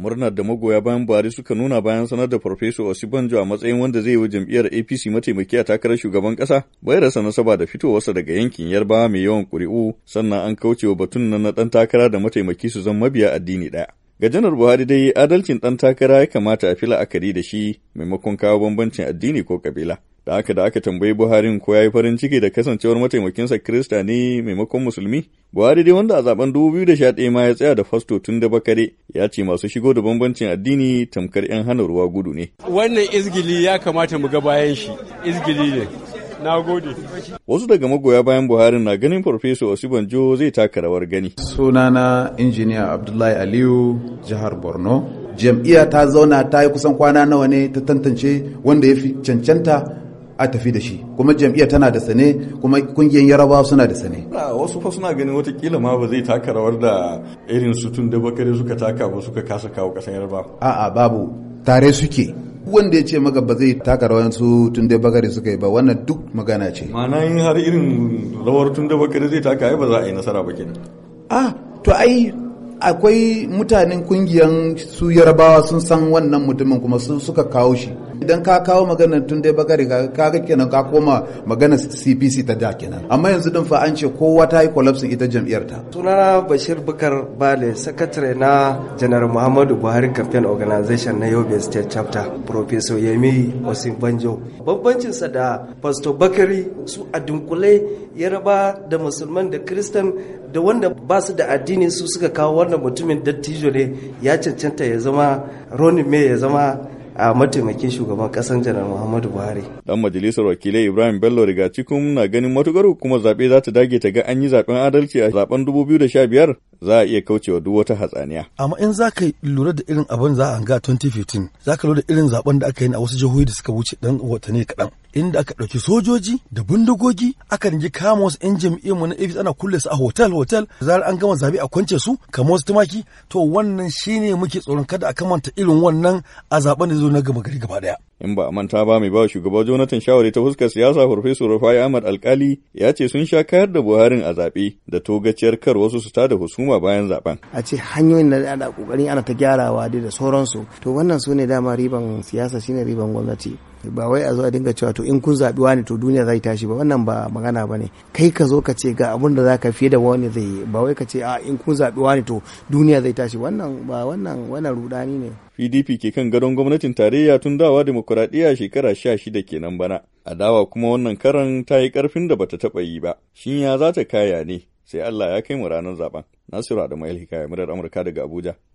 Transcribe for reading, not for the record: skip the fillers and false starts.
Murnar da magoya bayan Buhari suka nuna bayan sanar da Farfesa Osibanjo a matsayin wanda zai yi wa jam'iyyar APC mataimaki a takarar shugaban ƙasa bai rasa nasaba da fitowarsa daga yankin Yarbawa mai yawan ƙuri'u, sannan an kauce wa batun nan na ɗan takara da mataimaki su zama mabiya addini ɗaya. Ga Janar Buhari dai adalcin ɗan takara ya kamata a fi la'akari da shi maimakon kawo bambancin addini ko kabila. Da aka tambayi Buhari ko ya yi farin ciki da kasancewar mataimakinsa Kirista ne maimakon Musulmi. Buhari dai wanda a zaben 2011 ma ya tsaya da Fasto Tunde Bakare ya ce masu shigo da bambancin addini tamkar 'yan hana ruwa gudu ne. Wannan izgili ya kamata mu ga bayan shi, izgili ne. Na gode. Wasu daga magoya bayan Buhari na ganin Farfesa Osibanjo zai taka rawar gani. Sunana Injiniya Abdullahi Aliyu, jihar Borno. Jam'iyya ta zauna ta yi kusan kwana nawa ne ta tantance wanda ya fi cancanta a tafi da shi, kuma jam'iyyar tana da sane, kuma kungiyar Yarabawa suna da sane. Wasu fa suna ganin watakila ma ba zai taka rawar da irin su Tunde Bakare suka taka ba, suka kasa kawo kasan Yarabawa. A'a, babu, tare suke. Wanda ya ce maka ba zai taka rawar su Tunde Bakare suka yi ba, wannan duk magana ce. Ma'ana yin har irin rawar Tunde Bakare zai taka ai ba za a yi nasara ba kenan. To ai akwai mutanen kungiyar su Yarabawa sun san wannan mutumin kuma su suka kawo shi. Idan ka kawo maganar Tunde Bakare ka kenan ka koma maganar CPC ta da kenan. Amma yanzu din fa an ce kowa ta yi collapse ita jam'iyyar ta. Sunana Bashir Bukar Bale, sakatare na Janar Muhammadu Buhari Campaign Organization na Yobe State Chapter, Professor Yemi Osibanjo. Bambancin sa da Pastor Bakari su a dunkule Yaraba da Musulman da Kristan da wanda ba su da addini su suka kawo wannan mutumin dattijo ne ya cancanta ya zama Ronnie May ya zama a mataimakin shugaban kasan Janar Muhammadu Buhari. Dan majalisar wakilai Ibrahim Bello Rigacikun na ganin matukar hukumar zaɓe za ta dage ta ga an yi zaɓen adalci a zaɓen 2015 za a iya kaucewa duk wata hatsaniya. Amma in za ka lura da irin abin za a ga 2015, za ka lura da irin zaɓen da aka yi a wasu jihohi da suka wuce dan watanni kaɗan. Inda aka ɗauki sojoji da bindigogi aka rinji kama wasu 'yan jam'iyyar mu na APC ana kulle su a hotel zarar an gama zabe a kwance su kamar wasu tumaki, to wannan shine muke tsoron kada a kamanta irin wannan a zaben da zai zo na gama gari gaba daya. In ba a manta ba mai ba shugaba Jonathan shawari ta fuskar siyasa Farfesa Rufai Ahmad Alkali ya ce sun sha kayar da Buharin a zaɓe da togaciyar kar wasu su tada husuma bayan zaben. A ce hanyoyin da ana kokarin ana ta gyarawa da sauransu, to wannan su ne dama riban siyasa, shine riban gwamnati. Ba wai a zo a dinga cewa to in kun zaɓi wani to duniya zai tashi ba, wannan ba magana ba ne. Kai ka zo ka ce ga abin da za ka fiye da wani zai yi, ba wai ka ce in kun zaɓi wani to duniya zai tashi, wannan rudani ne. PDP ke kan gadon gwamnatin tarayya tun dawa demokuraɗiyya shekara 16 kenan bana. Adawa kuma wannan karan ta yi ƙarfin da bata taɓa yi ba. Shin ya za ta kaya ne? Sai Allah ya kai mu ranar zaben. Nasiru Adamu Hikaya, murar Amurka daga Abuja.